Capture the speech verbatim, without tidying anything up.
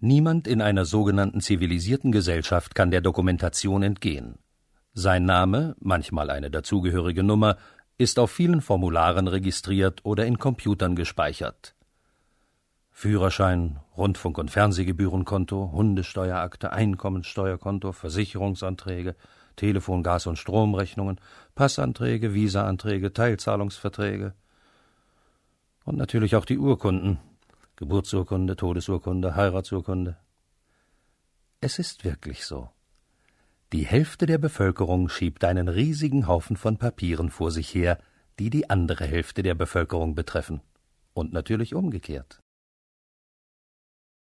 Niemand in einer sogenannten zivilisierten Gesellschaft kann der Dokumentation entgehen. Sein Name, manchmal eine dazugehörige Nummer, ist auf vielen Formularen registriert oder in Computern gespeichert. Führerschein, Rundfunk- und Fernsehgebührenkonto, Hundesteuerakte, Einkommensteuerkonto, Versicherungsanträge, Telefon-, Gas- und Stromrechnungen, Passanträge, Visaanträge, Teilzahlungsverträge und natürlich auch die Urkunden, Geburtsurkunde, Todesurkunde, Heiratsurkunde. Es ist wirklich so. Die Hälfte der Bevölkerung schiebt einen riesigen Haufen von Papieren vor sich her, die die andere Hälfte der Bevölkerung betreffen. Und natürlich umgekehrt.